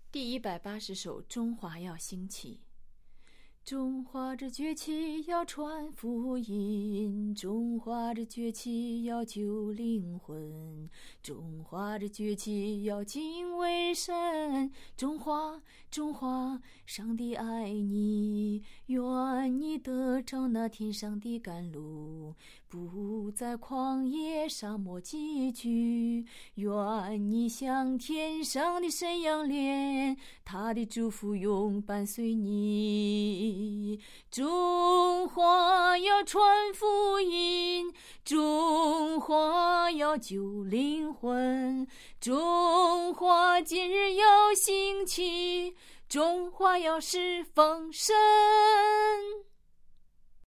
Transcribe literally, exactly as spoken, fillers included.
第一百八十首《中华要兴起》。中华这崛起要传福音，中华这崛起要救灵魂，中华这崛起要敬畏神。中华中华，上帝爱你，愿你得着那天上的甘露，不在旷野沙漠寄居，愿你向天上的神仰脸，他的祝福永伴随你。中华要传福音，中华要救灵魂，中华今日要兴起，中华要侍奉神。